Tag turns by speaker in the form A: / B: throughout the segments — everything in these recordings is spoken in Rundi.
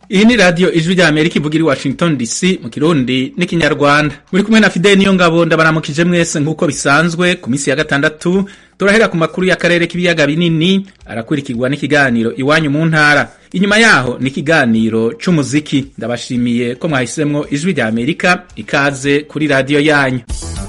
A: Iyi ni radio Ijwi rya Amerika ivugira i Washington DC mu Kirundi n'ikinyarwanda. Muri kumwe na Fidel Niyongabo ndabaramukije mwese nkuko bisanzwe ku minsi ya gatandatu. Turahera ku makuru y'akarere k'ibiyaga binini arakurikirwa n'ikiganiro iwanyu mu ntara. Inyuma yaho ni ikiganiro c'umuziki. Ndabashimiye ko mwahisemwo Ijwi rya Amerika, ikaze kuri radio yanyu.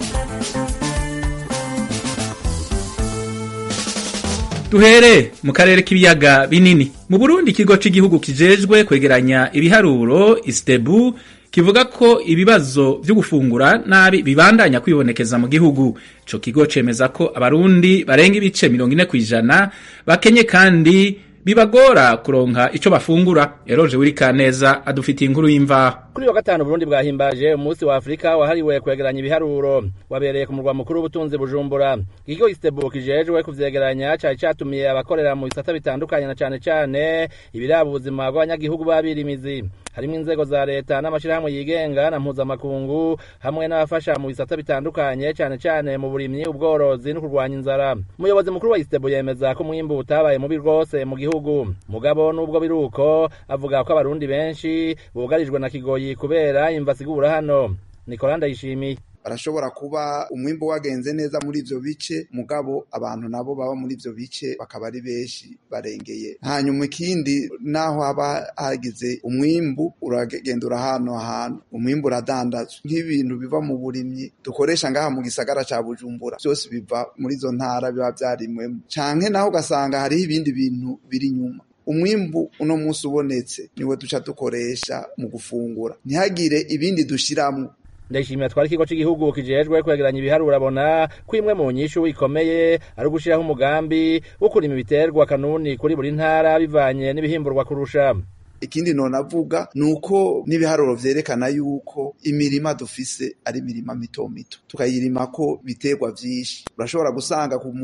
A: Duhere mu karere k'ibiyaga binini. Mu Burundi ikigo c'igihugu kijejwe kwegeranya ibiharuro Istebu kivuga ko ibibazo vyo gufungura nabi bibandanya kwibonekeza mu gihugu. Ico kigo cemeza ko abarundi barenga ibice 40% bakenye kandi bibagora kuronka ico bafungura. Eroje Wirikaneza adufitiye inkuru y'imvaho.
B: Kuri wa gatanu Burundi bwahimbaje umunsi wa Afrika wahariwe kwegeranya ibiharuro wabereye ku murwa mukuru w'ubutunzi Bujumbura. Ikigo Istebu kijejwe kuvyegeranya cari catumiye abakorera mu bisata bitandukanye na cane ibiraba ubuzima bw'abanyagihugu babirimizi. Harimo inzego za leta n'amashirahamwe yigenga na mpuzamakungu hamwe n'abafasha mu bisata bitandukanye cane mu burimyi, ubworozi no kurwanya inzara. Umuyobozi mukuru wa Istebu yemeza ko mwimbu utabaye mubi rwose mu gihugu. Mugabo nubwo biruko avuga ko abarundi benshi bugarijwe na kigoyi kubera imva sigura hano. Nicolas Ndayishimiye
C: barashobora kuba umwimbo wagenze neza muri ivyo bice, mugabo abantu nabo baba muri ivyo bice bakaba ari benshi barengeye. Hanyuma ikindi naho haba hagize umwimbu uragenda urahano ahantu umwimbu uradandazwa nk'ibintu biva mu burimyi dukoresha ngaha mu gisagara ca Bujumbura, byose biva muri izo ntara biba vyarimwemo, canke naho ugasanga hariho ibindi bintu biri inyuma. Umwimbu uno munsi ubonetse niwe duca dukoresha mu gufungura, ntihagire ibindi dushiramwo.
B: Ndayishimiye twari ikigo c'igihugu kijejwe kwegeranya ibiharuro abona ko imwe mu nyishu ikomeye ari ugushiraho umugambi wo kurima ibiterwa kanuni kuri buri ntara bivanye n'ibihimburwa kurusha.
C: Ikindi nonavuga nuko n'ibiharuro vyerekana yuko imirima dufise ari imirima mito mito, tukayirima ko biterwa vyinshi. Urashobora gusanga ku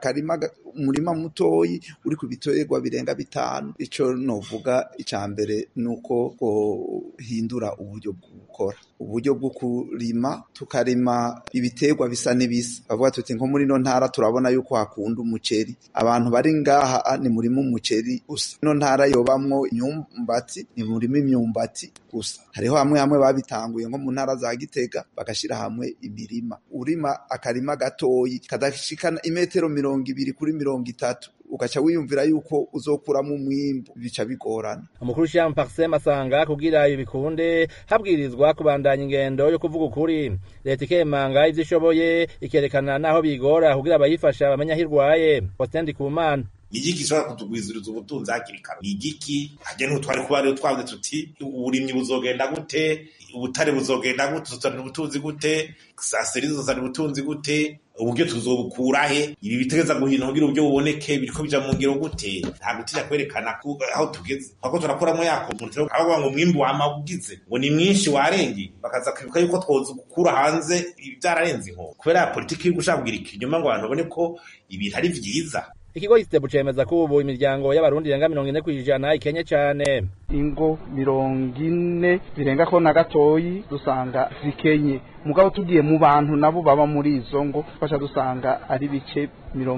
C: umurima mutoyi uri ku biterwa birenga 5. Ico novuga icambere nuko hindura uburyo bw'ukora, uburyo bwo kurima, tukarima ibiterwa bisa n'ibisa. Bavuga tuti nko muri no ntara turabona yuko hakunda umuceri, abantu bari ngaha ni murima umuceri gusa. No ntara yobamwo imyumbati ni murima imyumbati gusa. Hariho hamwe babitanguye nko mu ntara za Gitega bagashira hamwe imirima, urima akarima gatoyi kadashikana imetero 20 kuri 30, ugaca wiyumvira yuko uzokuramo umwimbu, bica bigorana.
B: Umukuru Jean Parsem asanga kugira ibi bikunde habwirizwa kubandanya ingendo yo kuvuga ukuri. Leta ikemanga ivyo ishoboye ikerekana naho bigora kugira abayifasha bamenya hirwaye. Postendi Kumana
D: igiki gishobora kutugwiziriza ubutunzi hakiri kare. Igiki haje n'utwari kuba rero twavuze tuti uburimyi buzogenda gute, ubutare buzogenda gute, tuzana ubutunzi gute, saserizo tuzana ubutunzi gute, uburyo tuzobukurahe, ibi bitegeza guhina kugira ubyo buboneke biriko bija mu ngiro gute. Nta gutinya kwerekana aho tugeze, ako turakuramo yako mutero aho ngo mwimbu wamabugize ngo ni mwinshi warenge, bakaza kwibuka yuko twoza gukura hanze ibyararenze inko kubera politiki yo gushaka ikinyuma ngo abantu babone ko ibintu ari vyiza.
B: Ikigo Istebu cemeza ko ubu imiryango y'abarundi irenga 40% ikenye cane.
E: Ingo 40 birenga ko na gatoyi dusanga zikenye, mugabo tugiye mu bantu nabo baba muri izo ngo fasha dusanga ari bice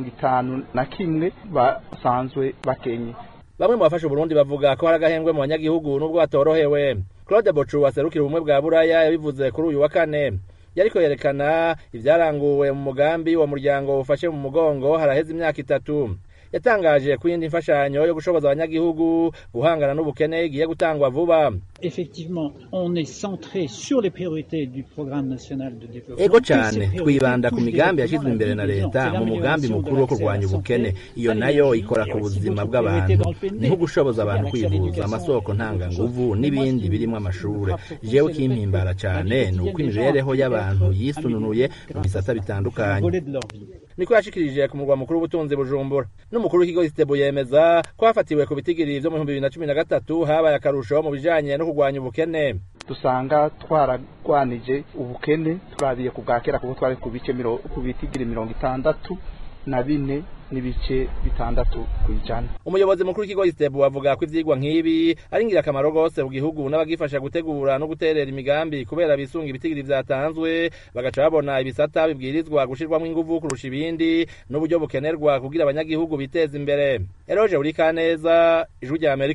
E: 51 basanzwe bakenye.
B: Bamwe mu bafasha Burundi bavuga ko haragahembwe mu banyagihugu nubwo batorohewe. Claude Bochu waserukira ubumwe bwa Buraya yabivuze kuri uyu wa kane. Yariko yerekana ivyaranguwe mu mugambi wa muryango ufashe mu mugongo haraheze imyaka 3. Yatangaje ko indi mfashanyo yo gushoboza abanyagihugu guhangana n'ubukene igiye gutangwa vuba.
F: Effectivement, on est centré sur les priorités du programme national de développement.
B: Ego cyane twibanda ku migambi yashizwe imbere na leta mu mugambi mukuru wo kurwanya ubukene. Iyo nayo ikora ku buzima bw'abantu, niho gushoboza abantu kwivuza, amasoko ntanga nguvu n'ibindi birimo amashure. Jewe kimpimbara cyane nuko imibereho y'abantu yisununuye mu bisata bitandukanye. Niko yashikirije ku murwa mukuru w'ubutunzi Bujumbura. N'umukuru w'ikigo Istebu yemeza ko hafatiwe ku bitigiri vyo mu 2013 habaye akarusho mu bijanye no kurwanya ubukene.
E: Dusanga twaragwanije ubukene turabiye ku bwakera kuko twari ku bitigiri 64 n'ibice 6 kwijana.
B: Umuyobozi mukuru w'ikigo Istebu avuga ko ivyigwa nk'ibi ari ingirakamaro gose mu gihugu n'abagifasha gutegura no guterera imigambi kubera bisunga ibitigiri vyatanzwe bagaca babona ibisata bibwirizwa gushirwamwo inguvu kurusha ibindi n'uburyo bukenerwa kugira abanyagihugu biteza imbere. Eroje Wirikaneza, Ijwi rya Amerika.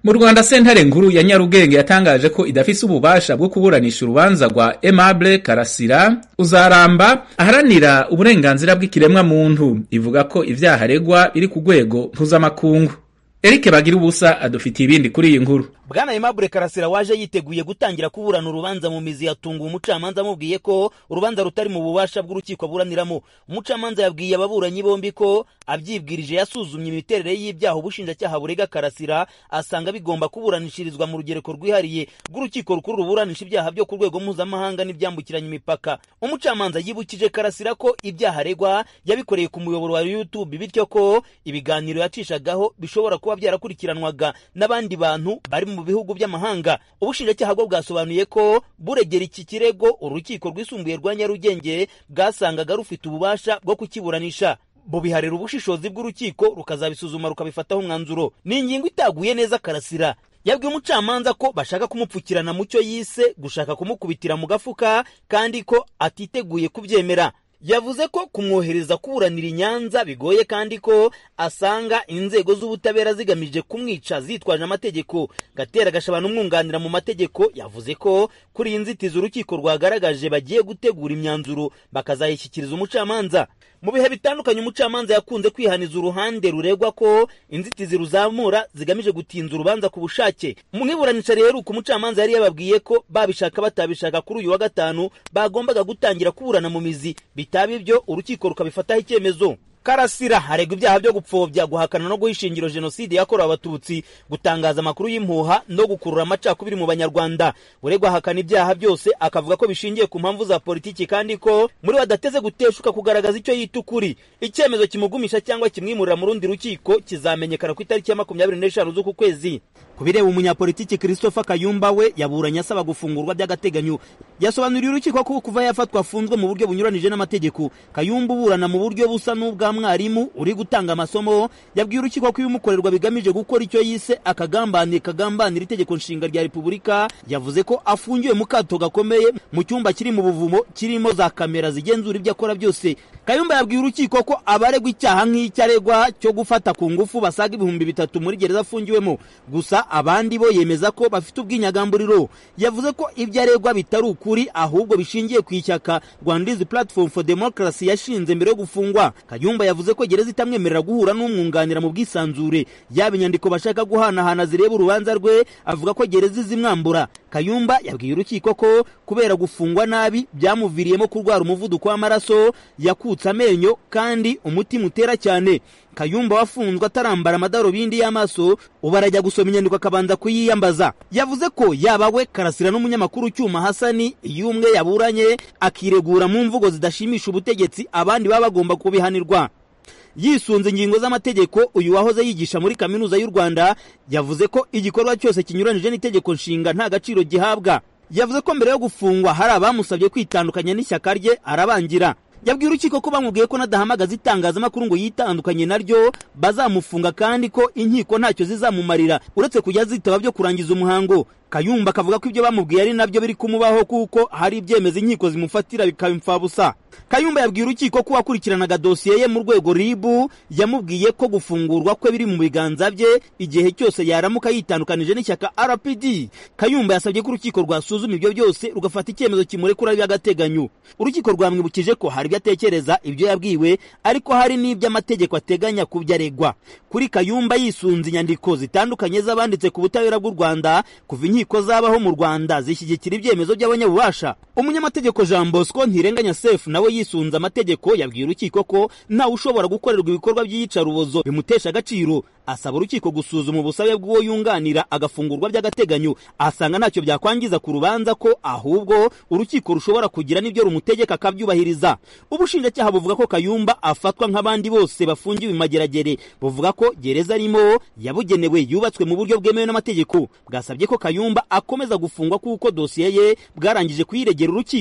A: Mu Rwanda sentare nkuru ya Nyarugenge yatangaje ko idafise ububasha bwo kuburanisha urubanza rwa Aimable Karasira uzaramba aharanira uburenganzira bw'ikiremwa muntu, ivuga ko ivyaha aregwa biri ku rwego mpuzamakungu. Eric Bagira ubusa adufitiye ibindi kuri iyi nkuru.
G: Bwana Aimable Karasira waje yiteguye gutangira kuburana urubanza mu mizi yatunga umucamanza amubwiye ko urubanza rutari mu bubasha bw'urukiko aburaniramo. Umucamanza yabwiye ababuranyi bombi ko abyibwirije yasuzumye imiterere y'ibyaha ubushinjacyaha burega Karasira asanga bigomba kuburanishirizwa mu rugereko rwihariye rw'urukiko rukuru ruburanisha ibyaha byo ku rwego mpuzamahanga n'ibyambukiranya imipaka. Umucamanza yibukije Karasira ko ibyaha aregwa yabikoreye ku muyoboro wa YouTube, bityo ko ibiganiro yacishagaho bishobora kuba byarakurikiranwaga n'abandi bantu bari mu bihugu by'amahanga. Ubushinjacyaha bwo bwasobanuye ko buregera iki kirego urukiko rwisumbuye rwa Nyarugenge bwasangaga rufite ububasha bwo kukiburanisha. Bubiharira ubushishozi bw'urukiko rukazabisuzuma rukabifataho umwanzuro. Ni ingingo itaguye neza Karasira. Yabwiye umucamanza ko bashaka kumupfukirana mu cyo yise gushaka kumukubitira mu gafuka kandi ko atiteguye kubyemera. Yavuze ko kumwohereza kuburanira i Nyanza bigoye kandi ko asanga inzego z'ubutabera zigamije kumwica zitwaje amategeko. Gatera Gashabana umwunganira mu mategeko yavuze ko kuri inzitizi urukiko rwagaragaje bagiye gutegura imyanzuro bakazayishyikiriza umucamanza. Mu bihe bitandukanye umucamanza yakunze kwihaniza uruhande ruregwa ko inzitizi ruzamura zigamije gutinza urubanza ku bushake. Mu iburanisha rero umucamanza yari yababwiye ko babishaka batabishaka kuri uyu wa gatanu bagombaga gutangira kuburana mu mizi, bitaba ibyo urukiko rukabifataho icyemezo. Karasira haregwa ibyaha byo gupfobya, guhakana no guhishingiro jenoside yakorewe abatutsi, gutangaza amakuru y'impuha no gukurura amacakubiri mu banyarwanda. Uregwa ahakana ibyaha byose akavuga ko bishingiye ku mpamvu za politiki kandi ko muri badateze guteshuka kugaragaza icyo yita ukuri. Icyemezo kimugumisha cyangwa kimwimurira mu rundi rukiko kizamenyekana ku itariki ya 25 z'uku kwezi. Kubireba umunyapolitiki Christopher Kayumba we yaburanye asaba gufungurwa by'agateganyo. Yasobanuriye urukiko ko kuva yafatwa afunzwe mu buryo bunyuranije n'amategeko. Kayumba uburana mu buryo busa n'ubwa mwarimu uri gutanga amasomo, yabwiye urukiko ko ibimukorerwa bigamije gukora icyo yise akagambanira itegeko nshinga rya Repubulika. Yavuze ko afungiwe mu kato gakomeye mu cyumba kiri mu buvumo kirimo za kamera zigenzura ibyo akora byose. Kayumba yabwiye urukiko ko abaregwa icyaha nk'icyaregwa cyo gufata ku ngufu basaga 3,000 muri gereza afungiwemo, gusa abandi bo yemeza ko bafite ubwinyagamburiro. Yavuze ko ibyo aregwa bitari ukuri ahubwo bishingiye ku ishyaka Rwanda's Platform for Democracy yashinze mbere yo gufungwa. Kayumba yavuze ko gereza itamwemerera guhura n'umwunganira mu bwisanzure, yaba inyandiko bashaka guhanahana zireba urubanza rwe, avuga ko gereza izimwambura. Kayumba yabwiye urukiko ko kubera gufungwa nabi byamuviriyemo kurwara umuvuduko w'amaraso, yakutse amenyo kandi umutima utera cyane. Kayumba wafunzwe atarambara amadarubindi y'amaso ubu arajya gusoma inyandiko akabanza kuyiyambaza. Yavuze ko yaba we Karasira n'umunyamakuru Cyuma Hasani iyo umwe yaburanye akiregura mu mvugo zidashimisha ubutegetsi abandi baba bagomba kubihanirwa. Yisunze ingingo z'amategeko, uyu wahoze yigisha muri kaminuza y'u Rwanda yavuze ko igikorwa cyose kinyuranije n'itegeko nshinga nta gaciro gihabwa. Yavuze ko mbere yo gufungwa hari abamusabye kwitandukanya n'ishyaka rye arabangira. Yabwiye urukiko ko bamubwiye ko nadahamagaza itangazamakuru ngo yitandukanye naryo bazamufunga kandi ko inkiko ntacyo zizamumarira uretse kujya zitaba byo kurangiza umuhango. Kayumba akavuga ko ibyo bamubwiye ari nabyo biri kumubaho kuko hari ibyemeza inkiko zimufatira bikabimfabusa. Kayumba yabwiye urukiko ko wakurikiranaga dosiye ye mu rwego RIB yamubwiye ko gufungurwa kwe biri mu biganza bye igihe cyose yaramuka yitandukanije n'ishyaka RPD. Kayumba yasabye ko urukiko rwasuzuma ibyo byose rugafata icyemezo kimurekura by'agateganyo. Urukiko rwamwibukije ko hari byatekereza ibyo yabwiwe ariko hari n'ibyo amategeko ateganya kubyaregwa. Kuri Kayumba yisunze inyandiko zitandukanye z'abanditse ku butabera bw'u Rwanda kuva inkiko zabaho mu Rwanda zishyigikira ibyemezo by'abanyabubasha. Umunyamategeko Jean Bosco Ntirenganya Sefu nawe yisunze amategeko yabwiye urukiko ko nta ushobora gukorerwa ibikorwa by'iyicarubozo bimutesha agaciro. Asaba urukiko gusuzuma ubusabe bw'uwo yunganira agafungurwa by'agateganyo. Asanga ntacyo byakwangiza ku rubanza ko ahubwo urukiko rushobora kugira n'ibyo rumutegeka akabyubahiriza. Ubushinjacyaha buvuga ko Kayumba afatwa nk'abandi bose bafungiwe imageragere. Buvuga ko gereza arimo yabugenewe yubatswe mu buryo bwemewe n'amategeko. Bwasabye ko Kayumba akomeza gufungwa kuko dosiye ye bwarangije kuyiregera urukiko.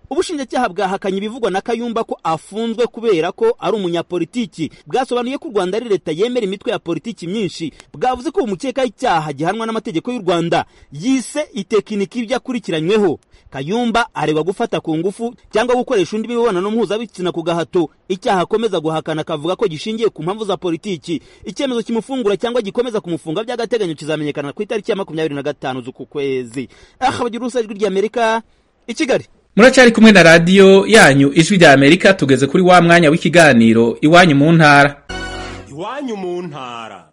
G: ubushinjacyaha bwahakanye ibivugwa na Kayumba ko afunzwe kubera ko ari umunyapolitiki. Bwasobanuye ko u Rwanda ari leta yemera imitwe ya politiki myinshi. Bwavuze ko umukeka icyaha gihanwa n'amategeko y'u Rwanda yise itekiniki by'akurikiranyweho. Kayumba aregwa gufata ku ngufu cyangwa gukoresha undi mibonano mpuzabitsina ku gahato, icyaha akomeza guhakana akavuga ko gishingiye ku mpamvu za politiki. Icyemezo kimufungura cyangwa gikomeza kumufunga by'agateganyo kizamenyekana ku itariki ya 25 z'uku kwezi. Bagira Ijwi ry'Amerika i Kigali.
A: Muracyari kumwe na radio yanyu Ijwi ry'Amerika, tugeze kuri wa mwanya w'ikiganiro Iwanyu mu ntara.
H: Iwanyu mu ntara.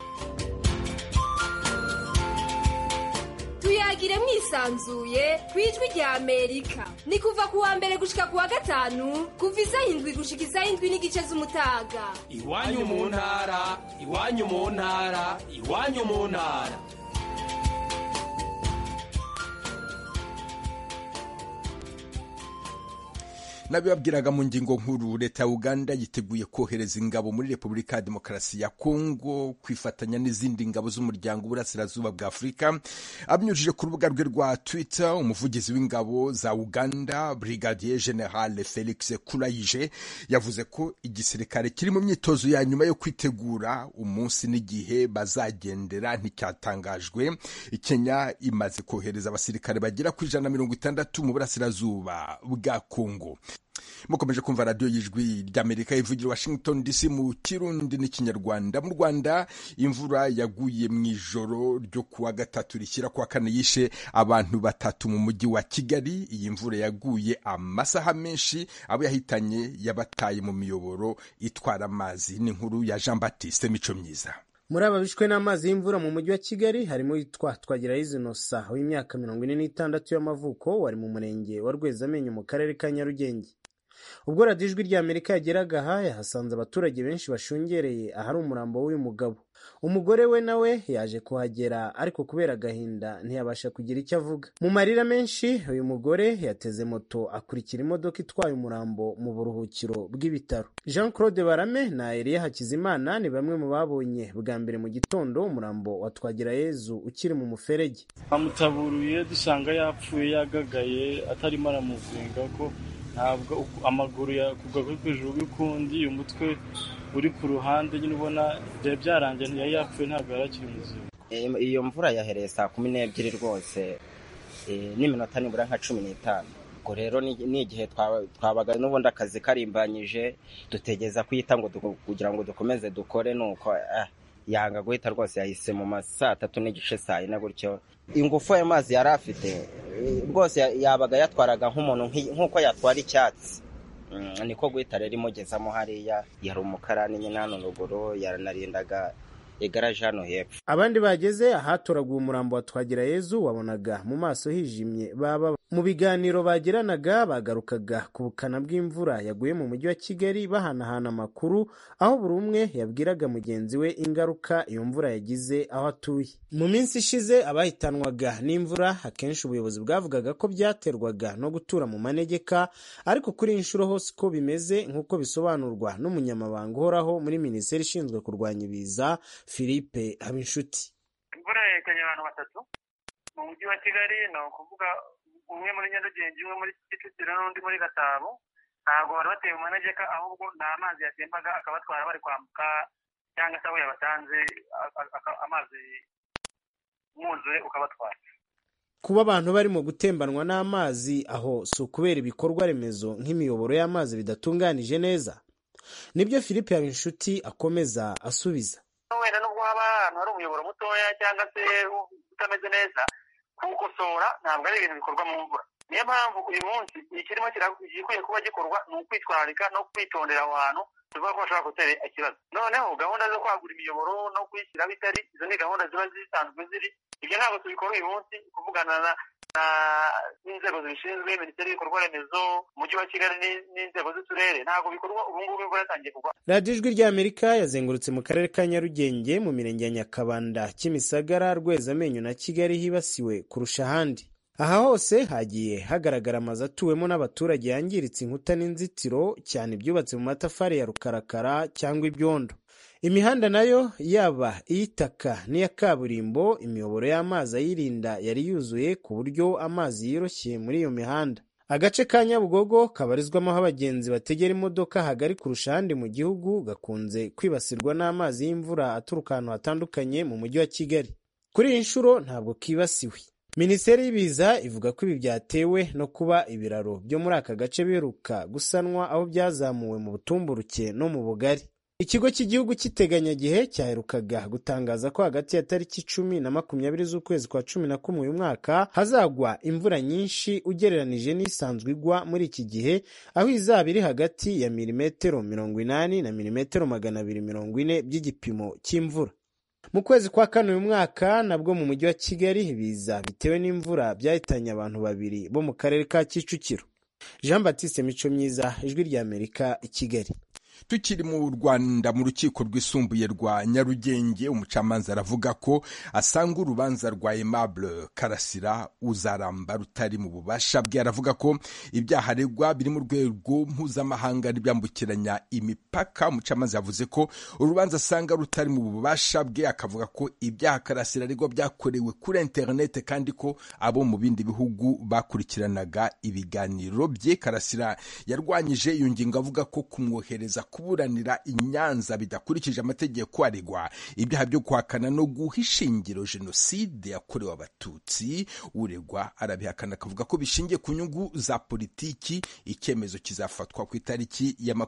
I: Tuyagire mwisanzuye ku Ijwi ry'Amerika. Ni kuva ku wa mbere gushika ku wa gatanu, kuva isaha 7 gushika isaha 7 n'igice z'umutaga.
H: Iwanyu mu ntara, iwanyu mu ntara, iwanyu mu ntara.
J: Nabibabwiraga mu ngingo nkuru, leta ya Uganda yiteguye kohereza ingabo muri Repubulika ya Demokarasi ya Kongo kwifatanya n'izindi ngabo z'umuryango w'Uburasirazuba bwa Afurika. Abinyujije ku rubuga rwe rwa Twitter, umuvugizi w'ingabo za Uganda Brigadier General Felix Kulayije yavuze ko igisirikare kiri mu myitozo ya nyuma yo kwitegura umunsi n'igihe bazagendera nticyatangajwe. Kenya imaze kohereza abasirikare bagera ku 160 mu Burasirazuba bwa Kongo. Mukomeje kumva radio y'Ijwi ry'Amerika ivugira Washington DC mu Kirundi n'Ikinyarwanda. Mu Rwanda imvura yaguye mu ijoro ryo kuwa gatatu rishyira kwa kane yishe abantu 3 mu mujyi wa Kigali. Iyi mvura yaguye amasaha menshi, abo yahitanye yabataye mu miyoboro itwara amazi. Ni inkuru ya Jean Baptiste Mico Myiza.
K: Muri ababishwe n'amazi y'imvura mu mujyi wa Kigali harimo yitwa Twagirayezu Innocent w'imyaka 46 y'amavuko, wari mu murenge wa Rwezamenyo mu karere ka Nyarugenge. Ubwo radio Ijwi ry'Amerika yageraga aha yahasanze abaturage benshi bashungereye ahari umurambo w'uyu mugabo. Umugore we nawe yaje kuhagera, ariko kubera agahinda ntiyabasha kugira icyo avuga. Mu marira menshi uyu mugore yateze moto akurikira imodoka itwaye umurambo mu buruhukiro bw'ibitaro. Jean Claude Barame na Elia Hakizimana ni bamwe mu babonye bwa mbere mu gitondo umurambo wa Twagirayezu ukiri mu muferege.
L: Amutaburuye dusanga yapfuye yagagaye, atarimo aramuzinga ko ntabwo amaguru yakugwa ku ijuru bikundi, umutwe uri ku ruhande nyine ubona byarangiye ntiyari yapfuye, ntabwo yarakiri muzima.
M: Iyo mvura yahereye saa 12 rwose n'iminota nibura nka 15. Ubwo rero ni igihe twabaga n'ubundi akazi karimbanyije, dutegeza kwita ngo kugira ngo dukomeze dukore, nuko yanga guhita rwose, yahise mu masaa 3 n'igice saa 4 gutyo. Ingufu y'amazi yari afite rwose yabaga yatwaraga nk'umuntu nk'uko yatwara icyatsi, niko guhita rero imugezamo hariya. Yari umukarani nyine hano ruguru, yaranarindaga igaraje hano hepfo.
K: Abandi bageze ahatoraguye umurambo wa Twagirayezu wabonaga mu maso hijimye. Baba mu biganiro bagiranaga bagarukaga ku bukana bw'imvura yaguye mu mujyi wa Kigali, bahanahana amakuru, aho buri umwe yabwiraga mugenzi we ingaruka iyo mvura yagize aho atuye. Mu minsi ishize abahitanwaga n'imvura akenshi ubuyobozi bwavugaga ko byaterwaga no gutura mu manegeka, ariko kuri inshuro hose ko bimeze nk'uko bisobanurwa n'umunyamabanga uhoraho muri Minisiteri ishinzwe kurwanya ibiza Philippe Habinshuti.
N: Imvura yahitanye abantu 3 mu mujyi wa Kigali, no kuvuga umwe muri Nyarugenge, umwe muri Kicukiro n'undi muri Gasabo. Ntabwo bari bateye mu manegeka, ahubwo n'amazi yatembaga akabatwara bari kwambuka, cyangwa se aho yabatanze amazi mwuzure ukabatwara.
K: Kuba abantu barimo gutembanwa n'amazi aho si ukubera ibikorwa remezo nk'imiyoboro y'amazi bidatunganije neza? Nibyo Philippe Habinshuti akomeza asubiza.
N: Wenda nubwo haba ahantu hari umuyoboro mutoya cyangwa se utameze neza, kuwukosora ntabwo ari ibintu bikorwa mu mvura. Niyo mpamvu uyu munsi ikirimo gikwiye kuba gikorwa ni ukwitwararika no kwitondera aho hantu tuvuga ko bashobora gutera ikibazo. Noneho gahunda zo kwagura imiyoboro no kuyishyiraho itari, izo ni gahunda ziba zisanzwe ziri. Ibyo ntabwo tubikora uyu munsi, kuvugana n'inzego zibishinzwe, Minisiteri y'Ibikorwa Remezo, Umujyi wa Kigali n'inzego z'uturere, ntabwo bikorwa ubu ngubu imvura yatangiye kugwa.
K: Radio Ijwi ry'Amerika yazengurutse mu karere ka Nyarugenge, mu mirenge ya Nyakabanda, Kimisagara, Rwezamenyo na Kigali hibasiwe kurusha ahandi. Aha hose hagiye hagaragara amazu atuwemo n'abaturage yangiritse inkuta n'inzitiro, cyane ibyubatse mu matafari ya rukarakara cyangwa ibyondo. Imihanda nayo yaba iy'itaka n'iya kaburimbo, imiyoboro y'amazi ayirinda yari yuzuye ku buryo amazi yiroshye muri iyo mihanda. agace ka Nyabugogo kabarizwamo aho abagenzi bategera imodoka hagari kurusha ahandi mu gihugu gakunze kwibasirwa n'amazi y'imvura aturuka ahantu hatandukanye mu mujyi wa Kigali. Kuri iyi nshuro ntabwo kibasiwe. Minisiteri y'ibiza ivuga ko ibi byatewe no kuba ibiraro byo muri aka gace biheruka gusanwa aho byazamuwe mu butumburuke no mu bugari. Ikigo cy'igihugu cy'iteganyagihe cyaherukaga gutangaza ko hagati ya tariki 10 na 20 z'ukwezi kwa 11 uyu mwaka hazagwa imvura nyinshi ugereranije n'isanzwe igwa muri iki gihe, aho izaba iri hagati ya milimetero 80 na milimetero 240 by'igipimo cy'imvura. Mu kwezi kwa kane uyu mwaka nabwo mu mujyi wa Kigali ibiza bitewe n'imvura byahitanye abantu babiri bo mu karere ka Kicukiro. Jean Baptiste Mico Myiza, Ijwi rya Amerika, i Kigali.
J: Tukiri mu Rwanda mu rukiko rwisumbuye rwa Nyarugenge, umucamanza aravuga ko asanga urubanza rwa Aimable Karasira uzaramba rutari mu bubasha bwe. Aravuga ko ibyaha aregwa biri mu rwego mpuzamahanga n'ibyambukiranya imipaka. Umucamanza yavuze ko urubanza asanga rutari mu bubasha bwe, akavuga ko ibyaha Karasira aregwa byakorewe kuri internet kandi ko abo mu bindi bihugu bakurikiranaga ibiganiro bye. Karasira yarwanyije iyo ngingo avuga ko kumwohereza kuburanira i Nyanza bidakurikije amategeko aregwa ibyaha byo kwakana no guha ishingiro jenoside yakorewe abatutsi. Uregwa arabihakana akavuga ko bishingiye ku nyungu za politiki. Icyemezo kizafatwa ku itariki ya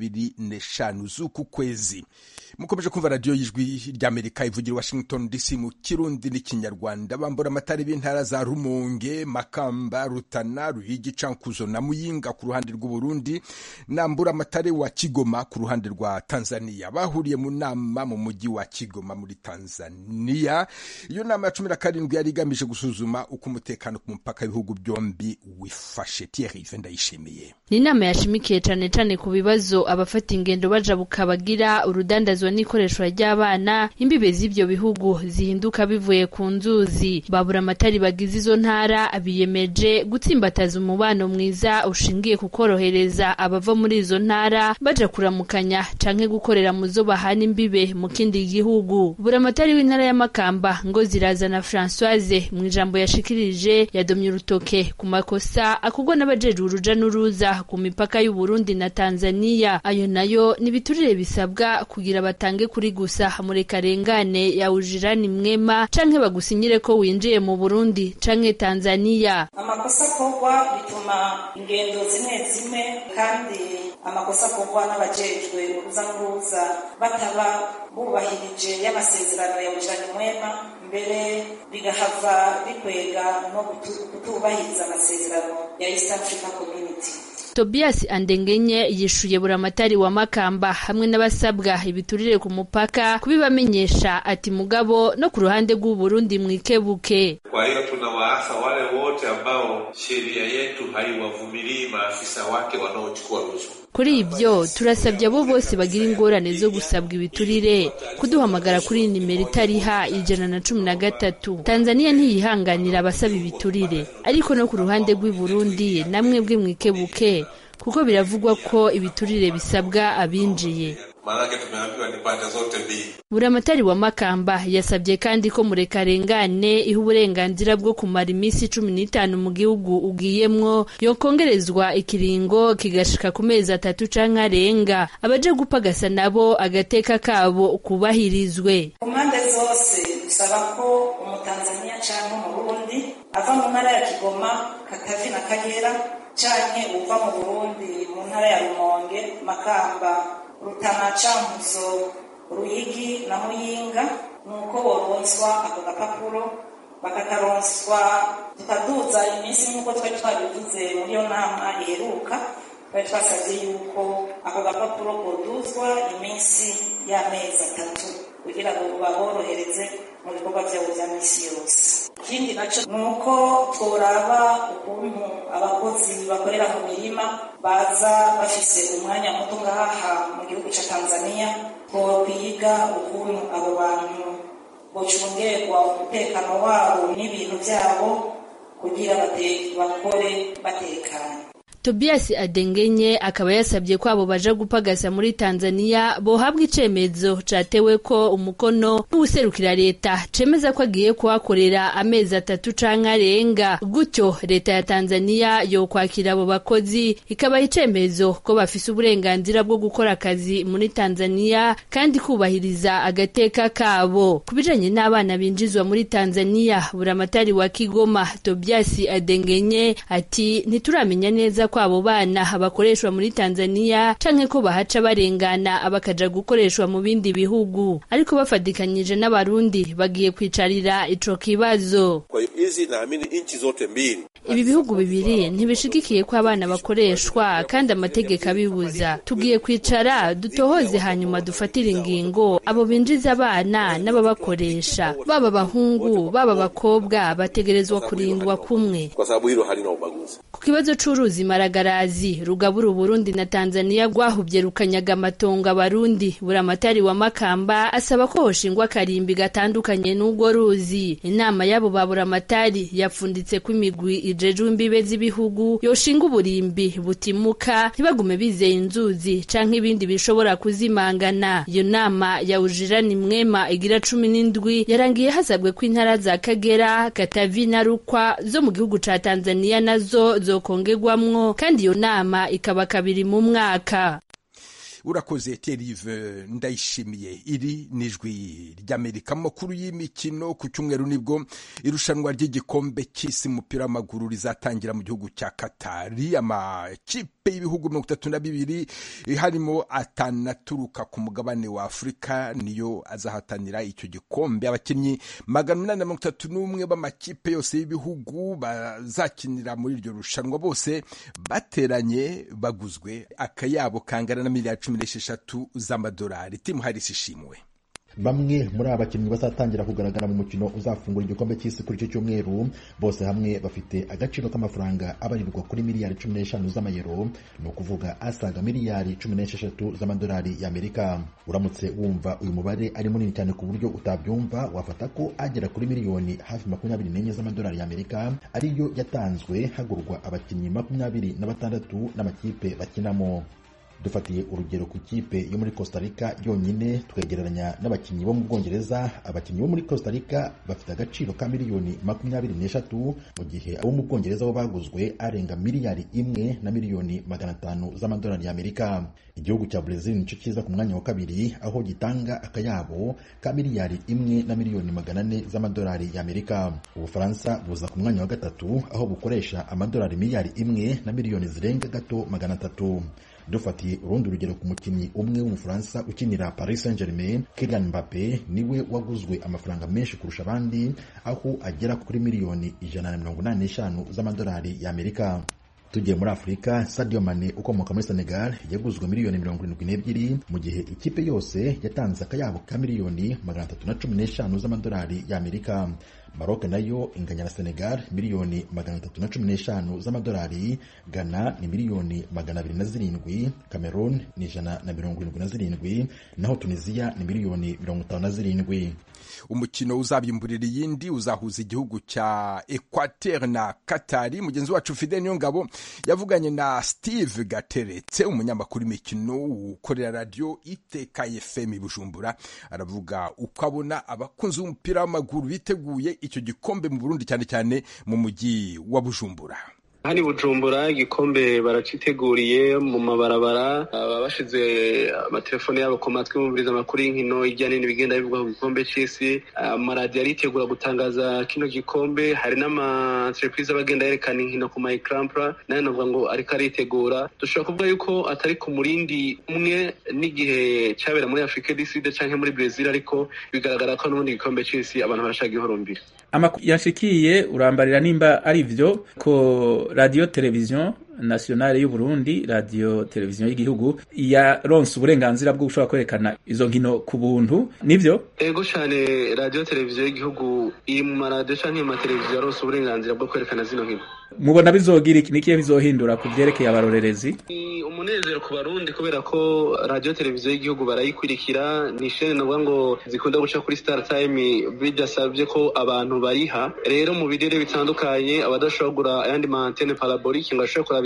J: 25 z'uku kwezi. Mukomeje kumva radio y'Ijwi ry'Amerika ivugira Washington DC mu Kirundi n'Ikinyarwanda. Bambura amatari b'intara za Rumonge, Makamba, Rutana, Ruyigi, Cankuzo na Muyinga ku ruhande rw'u Burundi, nambura amatari wa Kigoma ku ruhande rwa Tanzania bahuriye mu nama mu mujyi wa Kigoma muri Tanzania. Iyo nama ya 17 yari igamije gusuzuma uko umutekano ku mupaka w'ibihugu byombi wifashe. Thierry Vendayishimiye.
O: Ni inama yashimikiye cyane cyane ku bibazo abafata ingendo baja bukabagira, urudandazwa n'ikoresho ry'abana, imbibe z'ibyo bihugu zihinduka bivuye ku nzuzi. Babura amatari bagize izo ntara abiyemeje gutsimbataza umubano mwiza ushingiye ku korohereza abava muri izo ntara baja kuramukanya canke gukorera muzo bahana imbibe mu kindi gihugu. Buramatari w'intara ya Makamba ngo zirazana Françoise mu ijambo yashikirije yadomye urutoke ku makosa akugwa n'abajeje uruja n'uruza ku mipaka y'u Burundi na Tanzania. Ayo nayo nibiturire bisabwa kugira batange kuri gusa murekarengane ya ujirani mwema canke bagusinyire ko winjiye mu Burundi canke Tanzania.
P: Amakosa kogwa bituma ingendo zimwe kandi amakosa kogwa n'abajejwe uruza n'uruza bataba bubahirije y'amasezerano ya ujirani mwema, mbere bigahava bikwega no kutubahiriza amasezerano ya East African Community.
O: Tobias Andengenye yishuye buramatari wa Makamba hamwe n'abasabwa ibiturire ku mupaka kubibamenyesha ati mugabo no ku ruhande rw'u Burundi mwikebuke.
Q: Kwa hiyo tunawaasa wale wote ambao sheria yetu haiwavumilii maafisa wake wanaochukua rushwa.
O: Kuri ibyo turasabye abo bose bagira ingorane zo gusabwa ibiturire kuduhamagara kuri nimero itariha 113. Tanzania ntiyihanganira abasaba ibiturire, ariko no ku ruhande rw'u Burundi namwe bwe mwikebuke kuko biravugwa ko ibiturire bisabwa abinjiye.
Q: Maanake tumeambiwa ni pande zote mbili.
O: Buramatari wa Makamba yasabye kandi ko murekarengane iha uburenganzira bwo kumara iminsi 15 mu gihugu ugiyemwo yokongerezwa ikiringo kigashika ku mezi 3 canke arenga. Abaje gupagasa nabo agateka kabo kubahirizwe.
P: Kumande zose bisaba ko umutanzania canke mu Burundi ava mu ntara ya Kigoma, Katavi na Kagera canke uva mu Burundi mu ntara ya Rumonge, Makamba, Rutana, Cankuzo, Ruyigi na Muyinga nuko boronswa ako gapapuro bakakaronswa tukaduza iminsi nk'uko twari twabivuze muri iyo nama iheruka. Twari twasabye yuko ako gapapuro koduzwa iminsi y'amezi 3 kugira ngo baborohereze mu bikorwa byabo bya misi yose. Ikindi naco nuko tworaba ukuntu abakozi bakorera mu mirima baza bafise umwanya muto ngaha mu gihugu ca Tanzania, twobiga ukuntu abo bantu bocungerwa umutekano wabo n'ibintu byabo kugira bakore batekanye.
O: Tobias Adengenye akaba yasabye ko abo baja gupagasa muri Tanzania bohabwa icemezo catewe ko umukono n'userukira leta cemeza ko agiye kuhakorera amezi 3 canke arenga. Gutyo leta ya Tanzania yo kwakira abo bakozi ikabaha icemezo ko bafise uburenganzira bwo gukora akazi muri Tanzania kandi kubahiriza agateka kabo. Kubijanye n'abana binjizwa muri Tanzania, buramatari wa Kigoma Tobias Adengenye ati ntituramenya neza ko abo bana bakoreshwa muri Tanzania canke ko bahaca barengana abakaja gukoreshwa mu bindi bihugu, ariko bafadikanyije n'abarundi bagiye kwicarira ico kibazo.
Q: Kwa hiyo hizi naamini inchi zote mbili,
O: ibi bihugu bibiri ntibishigikiye ko abana bakoreshwa kandi amategeko abibuza. Tugiye kwicara dutohoze hanyuma dufatira ingingo abo binjiza abana n'ababakoresha, baba abahungu baba abakobwa bategerezwa kurindwa kumwe,
Q: kwa sababu hilo halina ubaguzi.
O: Ku kibazo c'uruzi Maragarazi rugabura Burundi na Tanzania rwahubye rukanyaga amatongo abarundi, buramatari wa Makamba asaba ko hoshingwa karimbi gatandukanye n'ubwo ruzi. Inama yabo baburamatari yapfunditse ko imigwi ijejwe imbibe z'ibihugu yoshinga uburimbi butimuka ntibagume bizeye inzuzi canke ibindi bishobora kuzimangana. Iyo nama ya Ujirani Mwema igira 17 yarangiye hasabwe ko intara za Kagera, Katavi na Rukwa zo mu gihugu ca Tanzania nazo zokongegwamwo, kandi iyo nama ikaba kabiri mu mwaka.
J: Urakoze Terive Ndayishimiye. Iri nijwi ry'Amerika. Makuru y'imikino ku cyumweru nibwo irushanwa ry'igikombe cy'isi umupira w'amaguru rizatangira mu gihugu cya Katari. Amakipe y'ibihugu 32 harimo atanaturuka ku mugabane wa Afrika niyo azahatanira icyo gikombe. Abakinnyi 831 b'amakipe yose y'ibihugu bazakinira muri iryo rushanwa bose bateranye baguzwe akayabo kangana na miliyari 16 z'amadolari. Timu Harris ishimwe.
R: Bamwe muri abakinnyi bazatangira kugaragara mu mukino uzafungura igikombe cy'isi kuri icyo cyumweru bose hamwe bafite agaciro k'amafaranga abarirwa kuri miliyari 15 z'amayero, no kuvuga asaga miliyari 16 z'amadolari y'Amerika. Uramutse wumva uyu mubare ari munini cyane ku buryo utabyumva, wafata ko agera kuri miliyoni hafi 24 z'amadolari y'Amerika ariyo yatanzwe hagurwa abakinnyi 26 n'amakipe bakinamo. Dufatiye urugero ku kipe yo muri Costa Rica yonyine twegereranya n'abakinnyi bo mu Bwongereza. Abakinnyi bo muri Costa Rica bafite agaciro ka miliyoni 23 mu gihe abo mu Bwongereza bo baguzwe arenga miliyari 1 na miliyoni 500 z'amadolari y'Amerika. Igihugu cya Brazil nico kiza ku mwanya wa kabiri aho gitanga akayabo ka miliyari 1 na miliyoni 400 z'amadolari y'Amerika. Ubufaransa buza ku mwanya wa gatatu aho bukoresha amadolari miliyari 1 na miliyoni zirenga gato 300. Dufatiye urundi urugero ku mukinnyi umwe w'umufaransa ukinira Paris Saint-Germain, Kylian Mbappe niwe waguzwe amafaranga menshi kurusha abandi aho agera kuri miliyoni 185 z'amadolari y'Amerika. Tugiye muri Afrika, Sadio Mane ukomoka muri Senegal yaguzwe miliyoni 72 mu gihe ikipe yose yatanze akayabo ka miliyoni 315 z'amadolari y'Amerika. Maroc nayo inganya na Senegal miliyoni 315 z'amadolari, Ghana ni miliyoni 207, Cameroon ni 177, naho Tunisia ni miliyoni 57.
J: Umukino uzabimburira iyindi uzahuza igihugu cya Equateur na Katari. Mugenzi wacu Fidel Niyongabo yavuganye na Steve Gateretse, umunyamakuru w'imikino ukorera radio Iteka FM Bujumbura. Aravuga uko abona abakunzi b'umupira w'amaguru biteguye icyo gikombe mu Burundi, cyane cyane mu mujyi wa Bujumbura.
S: Hani Bujumbura igikombe baraciteguriye mu mabarabara, bashize amatelefone yabo ku matwi mubiriza amakuru y'inkino ijya nini bigenda bivuga ku gikombe cy'isi. Amaradiyo aritegura gutangaza kino gikombe, hari n'ama surprise bagenda yerekana inkino ku mayikrampra, nayo navuga ngo ariko aritegura. Dushobora kuvuga yuko atari ku murindi umwe n'igihe cyabera muri Afrika du Sud canke muri Brazil, ariko bigaragara ko n'ubundi gikombe cy'isi abantu barashaka ihorumbira.
A: Yashikiye urambarira nimba ari byo ko Radio Television Nationale y'u Burundi, Radio Television y'igihugu yaronse uburenganzira bwo gushobora kwerekana izo nkino ku buntu, nivyo? Ego cyane, Radio Television y'igihugu iri mu maradiyo canke mu televiziyo yaronse uburenganzira bwo kwerekana zino nkino. Mubona bizogira iki, nikiye bizohindura ku byerekeye abarorerezi? Umunezero ku Barundi kubera ko Radio Television y'igihugu barayikurikira, ni chaîne navuga ngo zikunda guca kuri Star Time bidasabye ko abantu bariha. Rero mu bidere bitandukanye abadashobora ayandi ma antenne parabolique ngashobora kuraba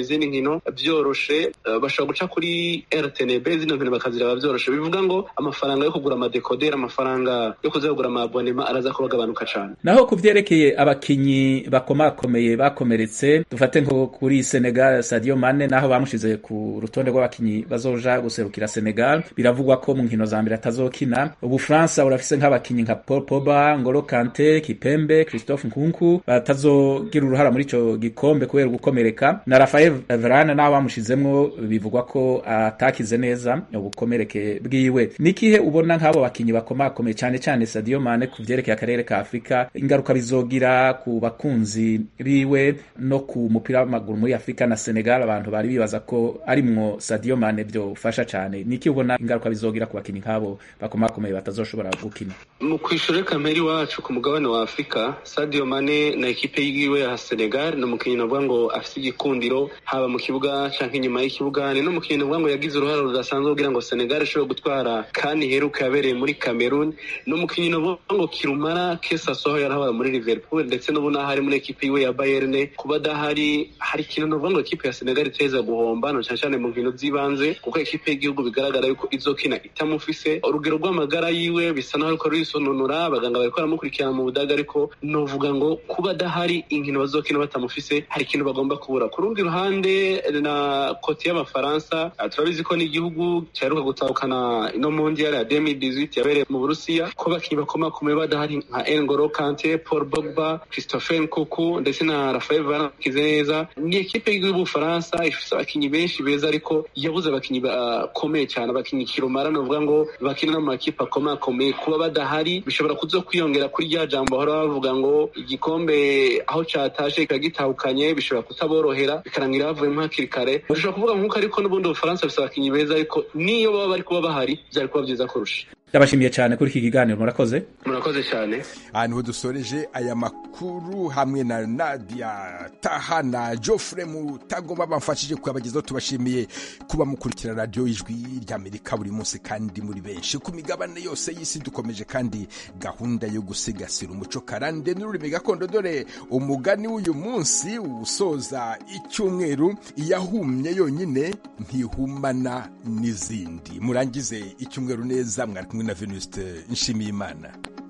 S: izindi nkino byoroshe, bashobora guca kuri RTNB zino nkino bakaziraba byoroshe. Bivuga ngo amafaranga yo kugura amadekodera, amafaranga yo kuzagura amabonema araza kuba gabanuka cyane.
A: Naho kuvyerekeye abakinyi bakomakomeye bakomeretse, dufate nko kuri Senegal Sadio Mane naho bamushize ku rutonde rw'abakinyi bazoja guserukira Senegal, biravugwa ko mu nkino za mbere atazokina. Ubu France urafise nk'abakinyi nka Paul Pogba, Ngolo Kante, Kipembe, Christophe Nkunku batazogira uruhara muri ico gikombe kubera gukomereka, na Raphael Varane naho bamushizemwo bivugwa ko atakize neza ubukomereke bwiwe. Nikihe ubona nk'abo bakinyi bakomakomeye cyane cyane Sadio Mane kuvyerekeye akarere ka Afrika, ingaruka bizogira ku bakunzi biwe no ku mupira w'amaguru muri Afrika na Senegal? Abantu bari bibaza ko arimwo Sadio Mane byo fasha cyane. Niki ubona ingaruka bizogira ku bakinyi nk'abo bakomakomeye batazoshobora gukina
S: mu kwishura kameri wacu ku mugabane wa Afrika? Sadio Mane na ekipe yiwe ya Senegal no mukinyi navuga ngo afite igikundiro haba mu kibuga canke inyuma y'ikibuga, no mukinyi navuga ngo yagize uruhare rudasanzwe kugira ngo Senegal ishobore gutwara kandi heruka yabereye muri Cameroon, no mukinyi navuga ngo kirumara Kessa Soho yarahora muri Liverpool ndetse n'ubuna hari muri ekipe yiwe ya Bayern. Kuba dahari hari kintu navuga ngo ekipe ya Senegal iteza guhomba no cyane mu nkino zibanze, kuko ekipe y'igihugu bigaragara yuko izokina itamufise. Urugero rw'amagara yiwe bisa naho ariko risononora, abaganga bariko baramukurikirana mu budaga, ariko novuga ngo kuba dahari inkino bazokina batamufise hari ikintu bagomba kubura. Ku rundi ruhande na kote y'Abafaransa, turabizi ko n'igihugu cyaheruka gutahukana ino mondial ya 2018 yabereye mu Burusiya, ko bakinyi bakomakomeye badahari nka N'Golo Kante, Paul Pogba, Christophe Nkunku ndetse na Raphael Varane kize neza. Ni ekipe y'Ubufaransa ifise abakinyi benshi beza, ariko yabuze abakinyi bakomeye cyane, abakinyi kirumara novuga ngo bakina no mu makipe akomakomeye. Kuba badahari bishobora kuzokwiyongera kuri rya jambo bahora bavuga ngo igikombe aho cyatashe kagitahukanye bishobora kutaborohera, bikarangira bavuyemo hakiri kare. Bashobora kuvuga nkuko ariko n'ubundi Ubufaransa bifise abakinyi beza, ariko niyo baba bari kuba bahari byari kuba byiza kurusha.
A: Ndabashimiye cyane kuri iki kiganiro, murakoze.
S: Murakoze cyane.
J: Ahantu dusoreje aya makuru hamwe na Nadia Taha na Geoffrey Mutagoma bamfashije kubagezaho. Tubashimiye kuba mukurikira radio Ijwi ry'Amerika buri munsi kandi muri benshi ku migabane yose y'isi. Dukomeje kandi gahunda yo gusigasira umuco karande n'ururimi gakondo. Dore umugani w'uyu munsi usoza icyumweru: iyahumye yonyine ntihumana n'izindi. Murangize icyumweru neza. Mwari kumwe na Venuste Nshimiyimana.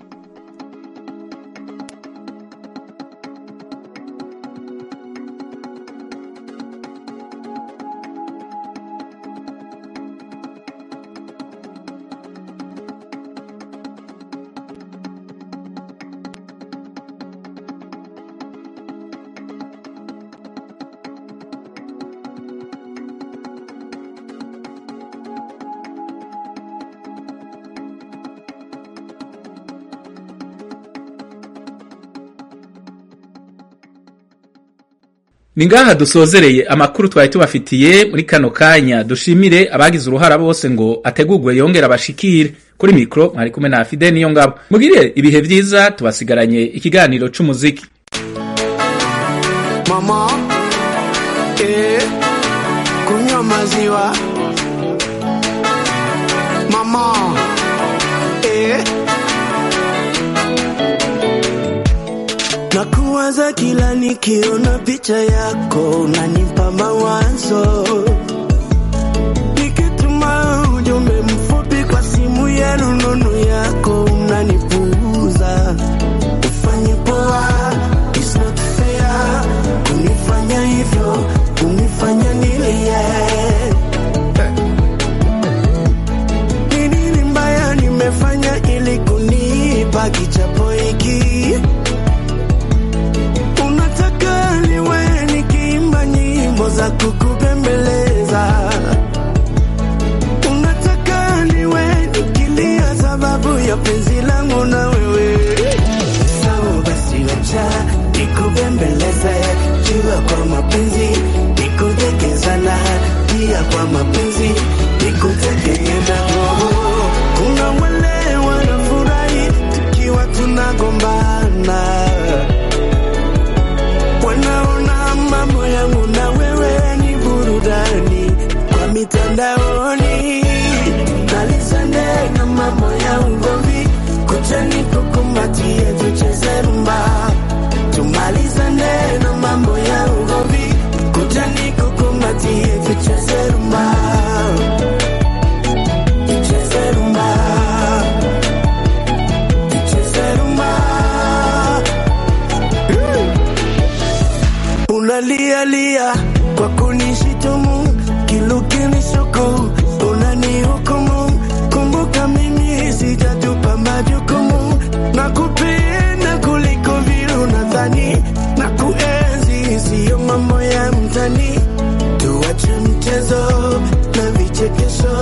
A: Ningaha dusozereye amakuru twari tubafitiye muri kano kanya. Dushimire abagize uruhara bose ngo ategurwe yongera bashikire. Kuri mikro mwari kumwe na Fide niyo ngabo. Mugire ibihe vyiza, tubasigaranye ikiganiro c'umuziki.
T: Mama kunywa maziwa. Mama nakuwaza kila nikiona picha yako, unanipa mawazo. Nikituma ujumbe mfupi kwa simu ya rununu yako, unanipuuza. Ufanye poa, it's not fair kunifanya hivyo, kunifanya nilie. Nini mbaya nimefanya ili kunipa kichapo hiki? Za kukubembeleza, unataka niwe nikilia sababu ya penzi